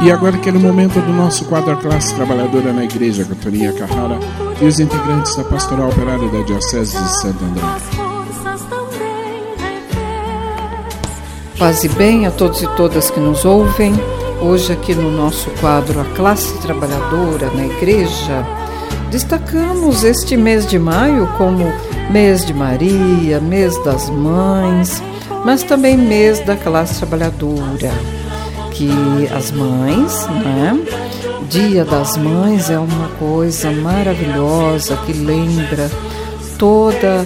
E agora aquele momento do nosso quadro A Classe Trabalhadora na Igreja, com a Toninha Carrara e os integrantes da Pastoral Operária da Diocese de Santo André. Paz e bem a todos e todas que nos ouvem. Hoje aqui no nosso quadro A Classe Trabalhadora na Igreja, destacamos este mês de maio como mês de Maria, mês das mães, mas também mês da classe trabalhadora, que as mães, né? Dia das Mães é uma coisa maravilhosa que lembra toda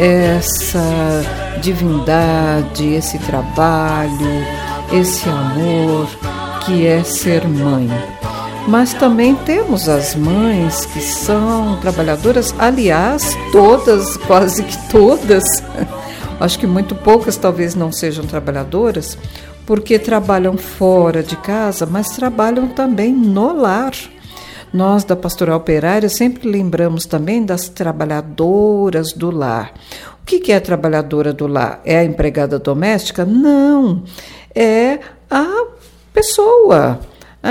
essa divindade, esse trabalho, esse amor que é ser mãe. Mas também temos as mães que são trabalhadoras, aliás, todas, quase que todas, acho que muito poucas talvez não sejam trabalhadoras, porque trabalham fora de casa, mas trabalham também no lar. Nós da Pastoral Operária sempre lembramos também das trabalhadoras do lar. O que é a trabalhadora do lar? É a empregada doméstica? Não, é a pessoa.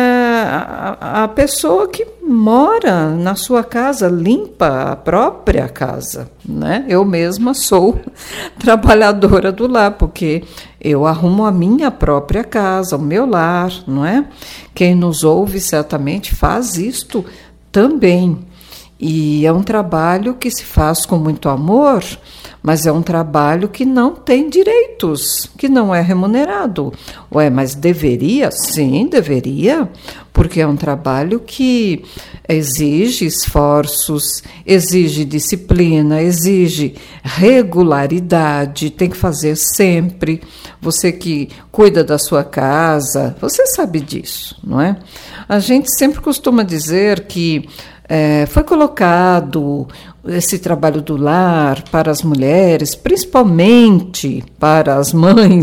A pessoa que mora na sua casa, limpa a própria casa, né? Eu mesma sou trabalhadora do lar, porque eu arrumo a minha própria casa, o meu lar, não é? Quem nos ouve certamente faz isto também. E é um trabalho que se faz com muito amor, mas é um trabalho que não tem direitos, que não é remunerado. Ué, mas deveria? Sim, deveria, porque é um trabalho que exige esforços, exige disciplina, exige regularidade, tem que fazer sempre. Você que cuida da sua casa, você sabe disso, não é? A gente sempre costuma dizer que foi colocado esse trabalho do lar para as mulheres, principalmente para as mães,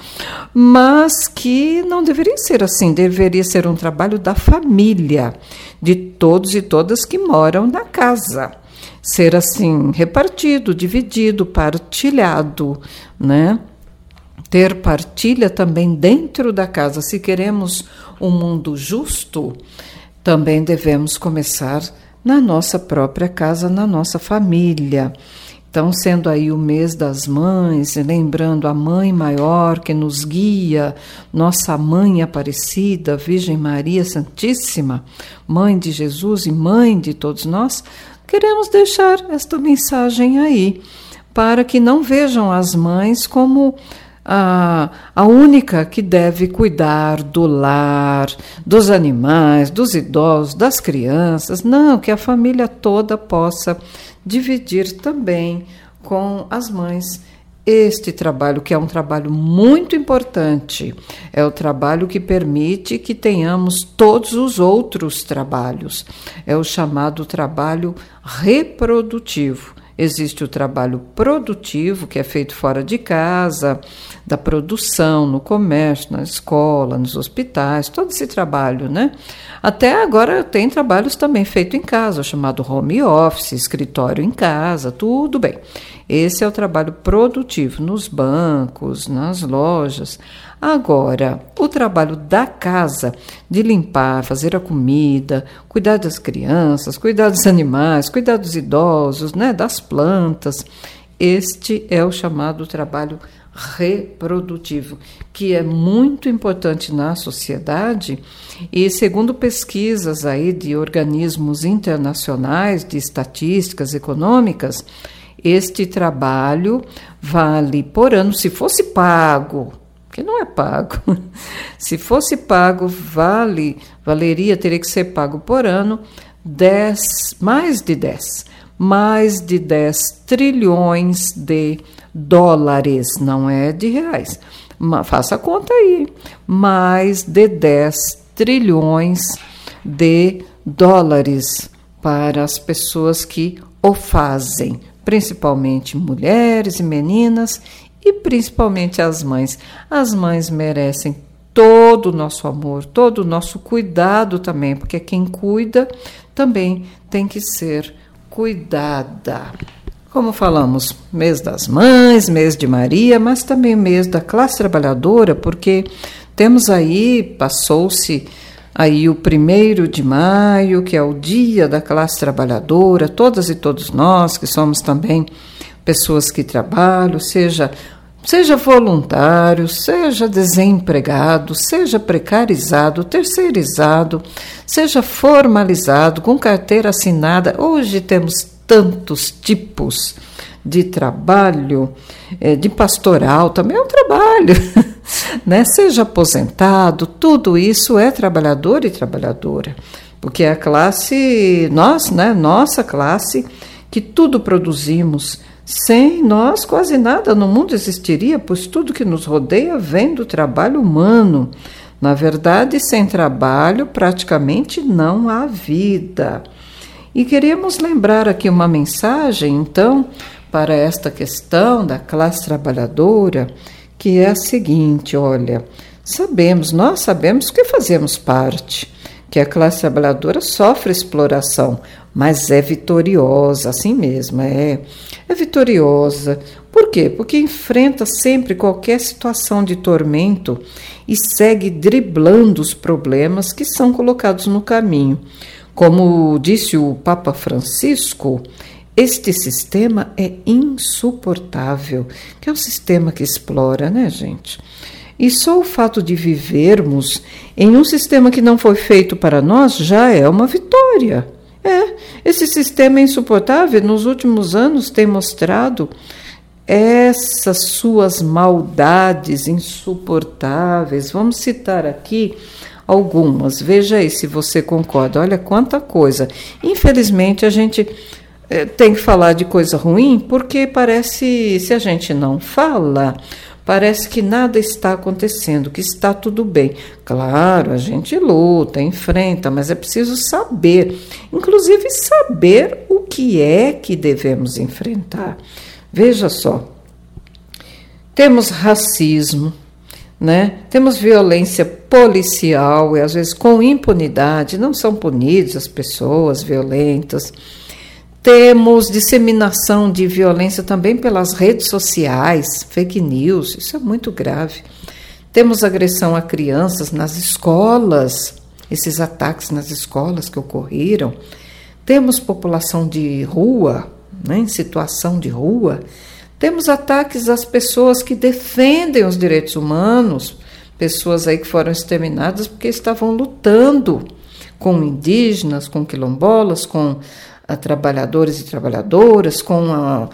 mas que não deveria ser assim, deveria ser um trabalho da família, de todos e todas que moram na casa. Ser assim, repartido, dividido, partilhado, né? Ter partilha também dentro da casa. Se queremos um mundo justo, também devemos começar na nossa própria casa, na nossa família. Então, sendo aí o mês das mães, lembrando a Mãe Maior que nos guia, nossa Mãe Aparecida, Virgem Maria Santíssima, Mãe de Jesus e Mãe de todos nós, queremos deixar esta mensagem aí, para que não vejam as mães como a única que deve cuidar do lar, dos animais, dos idosos, das crianças. Não, que a família toda possa dividir também com as mães este trabalho, que é um trabalho muito importante. É o trabalho que permite que tenhamos todos os outros trabalhos. É o chamado trabalho reprodutivo. Existe o trabalho produtivo, que é feito fora de casa, da produção, no comércio, na escola, nos hospitais, todo esse trabalho, né? Até agora tem trabalhos também feitos em casa, chamado home office, escritório em casa, tudo bem. Esse é o trabalho produtivo, nos bancos, nas lojas. Agora, o trabalho da casa, de limpar, fazer a comida, cuidar das crianças, cuidar dos animais, cuidar dos idosos, né, das plantas, este é o chamado trabalho reprodutivo, que é muito importante na sociedade e, segundo pesquisas aí de organismos internacionais, de estatísticas econômicas, este trabalho vale por ano, se fosse pago, que não é pago. Se fosse pago, teria que ser pago por ano mais de 10 trilhões de dólares, não é de reais. Faça a conta aí. Mais de 10 trilhões de dólares para as pessoas que o fazem, principalmente mulheres e meninas, e principalmente as mães. As mães merecem todo o nosso amor, todo o nosso cuidado também, porque quem cuida também tem que ser cuidada. Como falamos, mês das mães, mês de Maria, mas também mês da classe trabalhadora, porque temos aí, passou-se aí o 1º de maio, que é o Dia da Classe Trabalhadora, todas e todos nós que somos também pessoas que trabalham, seja voluntário, seja desempregado, seja precarizado, terceirizado, seja formalizado, com carteira assinada. Hoje temos tantos tipos de trabalho, de pastoral também é um trabalho, né? Seja aposentado, tudo isso é trabalhador e trabalhadora, porque é a classe, nós, né? Nossa classe, que tudo produzimos. Sem nós, quase nada no mundo existiria, pois tudo que nos rodeia vem do trabalho humano. Na verdade, sem trabalho, praticamente não há vida. E queríamos lembrar aqui uma mensagem, então, para esta questão da classe trabalhadora, que é a seguinte: olha, nós sabemos que fazemos parte, que a classe trabalhadora sofre exploração, mas é vitoriosa, assim mesmo, é vitoriosa. Por quê? Porque enfrenta sempre qualquer situação de tormento e segue driblando os problemas que são colocados no caminho. Como disse o Papa Francisco, este sistema é insuportável, que é um sistema que explora, né, gente? E só o fato de vivermos em um sistema que não foi feito para nós já é uma vitória. Esse sistema insuportável, nos últimos anos, tem mostrado essas suas maldades insuportáveis. Vamos citar aqui algumas. Veja aí se você concorda. Olha quanta coisa. Infelizmente, a gente tem que falar de coisa ruim, porque parece, se a gente não fala, parece que nada está acontecendo, que está tudo bem. Claro, a gente luta, enfrenta, mas é preciso saber, inclusive saber o que é que devemos enfrentar. Veja só, temos racismo, né? Temos violência policial, e às vezes com impunidade, não são punidas as pessoas violentas. Temos disseminação de violência também pelas redes sociais, fake news, isso é muito grave. Temos agressão a crianças nas escolas, esses ataques nas escolas que ocorreram. Temos população de rua, né, em situação de rua. Temos ataques às pessoas que defendem os direitos humanos, pessoas aí que foram exterminadas porque estavam lutando com indígenas, com quilombolas, com trabalhadores e trabalhadoras, com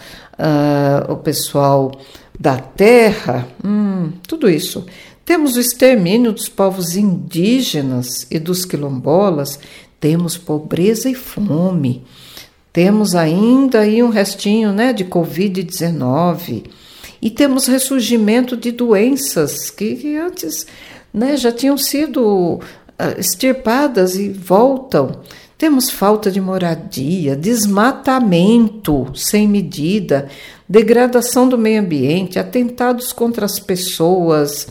o pessoal da terra, tudo isso. Temos o extermínio dos povos indígenas e dos quilombolas, temos pobreza e fome, temos ainda aí um restinho, né, de Covid-19, e temos ressurgimento de doenças que antes, né, já tinham sido extirpadas e voltam. Temos falta de moradia, desmatamento sem medida, degradação do meio ambiente, atentados contra as pessoas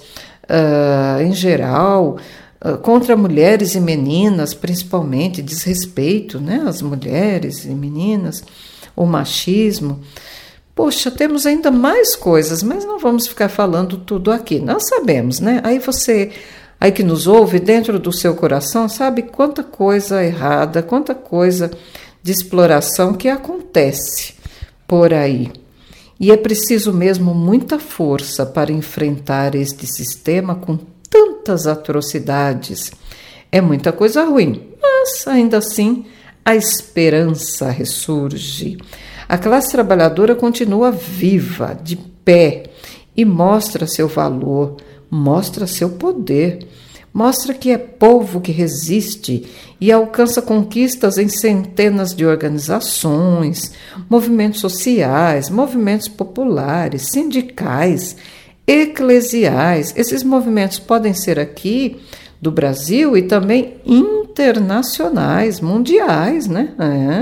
em geral, contra mulheres e meninas, principalmente, desrespeito, né, às mulheres e meninas, o machismo. Poxa, temos ainda mais coisas, mas não vamos ficar falando tudo aqui. Nós sabemos, né? Aí você... Aí que nos ouve, dentro do seu coração, sabe quanta coisa errada, quanta coisa de exploração que acontece por aí. E é preciso mesmo muita força para enfrentar este sistema com tantas atrocidades. É muita coisa ruim, mas ainda assim a esperança ressurge. A classe trabalhadora continua viva, de pé, e mostra seu valor, mostra seu poder, mostra que é povo que resiste e alcança conquistas em centenas de organizações, movimentos sociais, movimentos populares, sindicais, eclesiais. Esses movimentos podem ser aqui do Brasil e também internacionais, mundiais, né?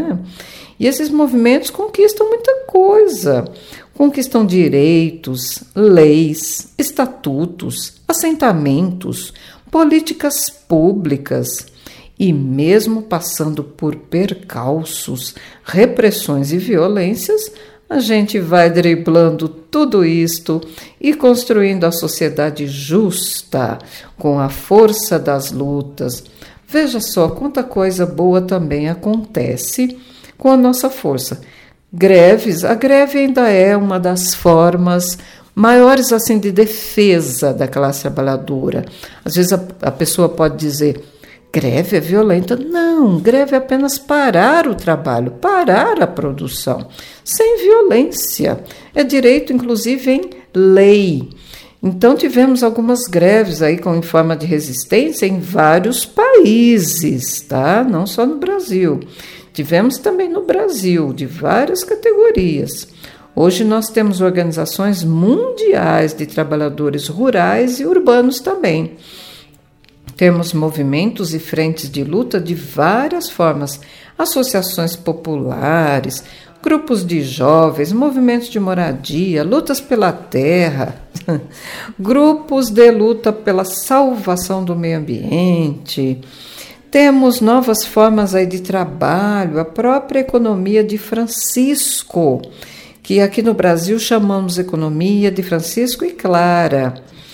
E esses movimentos conquistam muita coisa. Conquistam direitos, leis, estatutos, assentamentos, políticas públicas e mesmo passando por percalços, repressões e violências, a gente vai driblando tudo isto e construindo a sociedade justa com a força das lutas, Veja só quanta coisa boa também acontece com a nossa força. Greves, a greve ainda é uma das formas maiores assim de defesa da classe trabalhadora. Às vezes a pessoa pode dizer, greve é violenta. Não, greve é apenas parar o trabalho, parar a produção, sem violência. É direito, inclusive, em lei. Então, tivemos algumas greves aí em forma de resistência em vários países, tá? Não só no Brasil. Tivemos também no Brasil, de várias categorias. Hoje nós temos organizações mundiais de trabalhadores rurais e urbanos também. Temos movimentos e frentes de luta de várias formas, associações populares, grupos de jovens, movimentos de moradia, lutas pela terra, grupos de luta pela salvação do meio ambiente. Temos novas formas aí de trabalho, a própria economia de Francisco, que aqui no Brasil chamamos economia de Francisco e Clara.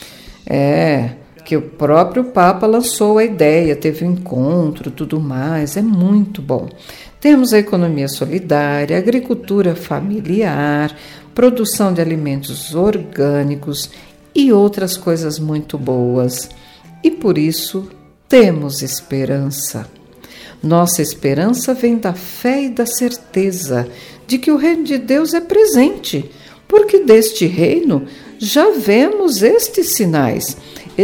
Que o próprio Papa lançou a ideia, teve um encontro, tudo mais, é muito bom. Temos a economia solidária, agricultura familiar, produção de alimentos orgânicos e outras coisas muito boas. E por isso temos esperança. Nossa esperança vem da fé e da certeza de que o reino de Deus é presente, porque deste reino já vemos estes sinais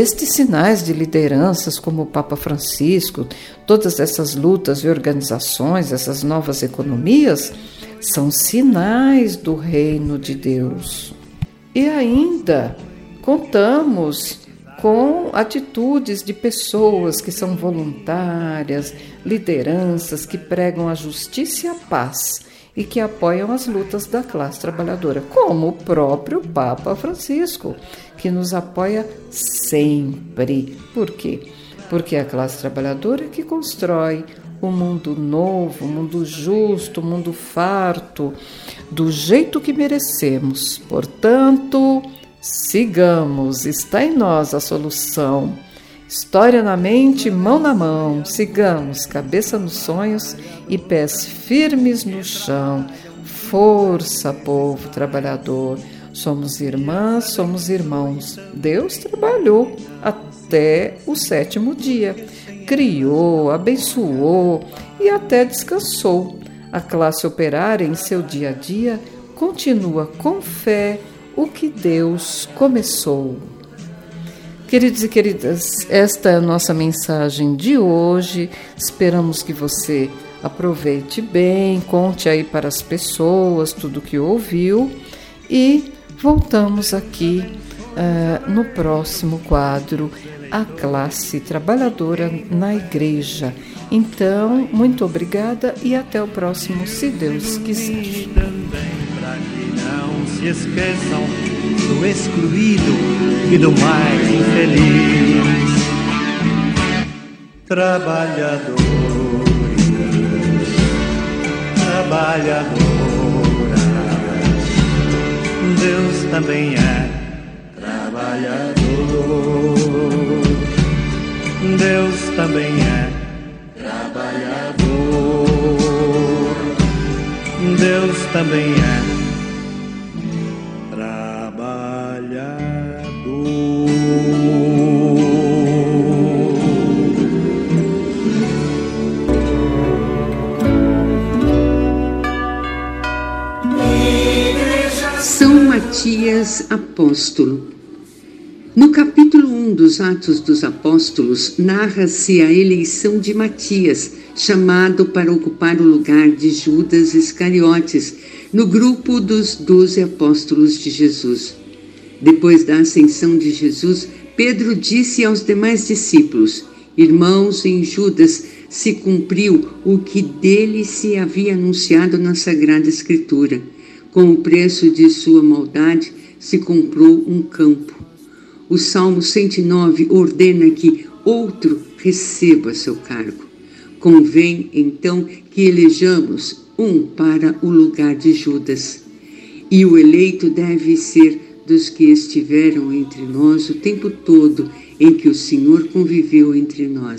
de lideranças como o Papa Francisco, todas essas lutas e organizações, essas novas economias, são sinais do reino de Deus. E ainda contamos com atitudes de pessoas que são voluntárias, lideranças que pregam a justiça e a paz e que apoiam as lutas da classe trabalhadora, como o próprio Papa Francisco, que nos apoia sempre. Por quê? Porque é a classe trabalhadora que constrói um mundo novo, um mundo justo, um mundo farto, do jeito que merecemos. Portanto, sigamos, está em nós a solução. História na mente, mão na mão, sigamos, cabeça nos sonhos e pés firmes no chão. Força, povo trabalhador, somos irmãs, somos irmãos. Deus trabalhou até o 7º dia, criou, abençoou e até descansou. A classe operária em seu dia a dia continua com fé o que Deus começou. Queridos e queridas, esta é a nossa mensagem de hoje. Esperamos que você aproveite bem, conte aí para as pessoas tudo o que ouviu e voltamos aqui no próximo quadro, a classe trabalhadora na igreja. Então, muito obrigada e até o próximo, se Deus quiser. Não se esqueçam do excluído e do mais infeliz. Trabalhadores, trabalhadoras, Deus também é trabalhador. Deus também é trabalhador. Deus também é São Matias Apóstolo. No capítulo 1 dos Atos dos Apóstolos, narra-se a eleição de Matias, chamado para ocupar o lugar de Judas Iscariotes, no grupo dos 12 apóstolos de Jesus. Depois da ascensão de Jesus, Pedro disse aos demais discípulos: Irmãos, em Judas se cumpriu o que dele se havia anunciado na Sagrada Escritura. Com o preço de sua maldade se comprou um campo. O Salmo 109 ordena que outro receba seu cargo. Convém, então, que elejamos um para o lugar de Judas. E o eleito deve ser dos que estiveram entre nós o tempo todo em que o Senhor conviveu entre nós.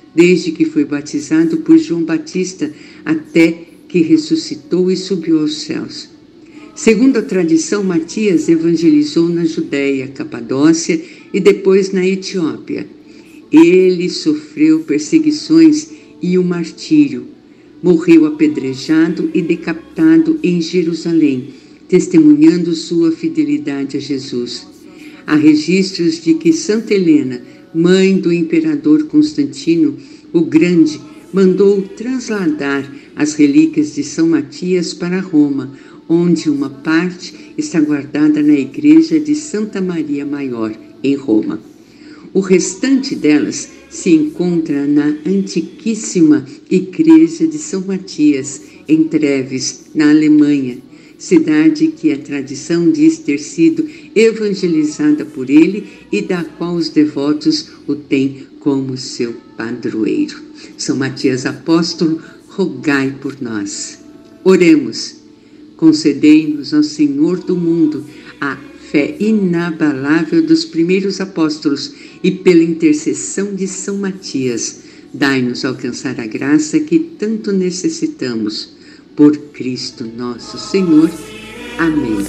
desde que foi batizado por João Batista até que ressuscitou e subiu aos céus. Segundo a tradição, Matias evangelizou na Judéia, Capadócia e depois na Etiópia. Ele sofreu perseguições e o martírio. Morreu apedrejado e decapitado em Jerusalém, testemunhando sua fidelidade a Jesus. Há registros de que Santa Helena, mãe do imperador Constantino o Grande, mandou trasladar as relíquias de São Matias para Roma, onde uma parte está guardada na igreja de Santa Maria Maior, em Roma. O restante delas se encontra na antiquíssima igreja de São Matias, em Treves, na Alemanha, cidade que a tradição diz ter sido evangelizada por ele e da qual os devotos o têm como seu padroeiro. São Matias Apóstolo, rogai por nós. Oremos. Concedei-nos, ó Senhor do mundo, a fé inabalável dos primeiros apóstolos e pela intercessão de São Matias, dai-nos alcançar a graça que tanto necessitamos. Por Cristo nosso Senhor. Amém.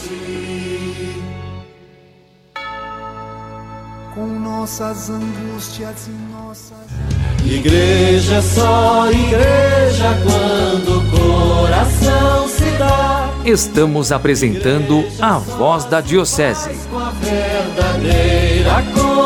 Com nossas angústias e nossas... Igreja é só igreja quando o coração se dá. Estamos apresentando a Voz da Diocese. Com a verdadeira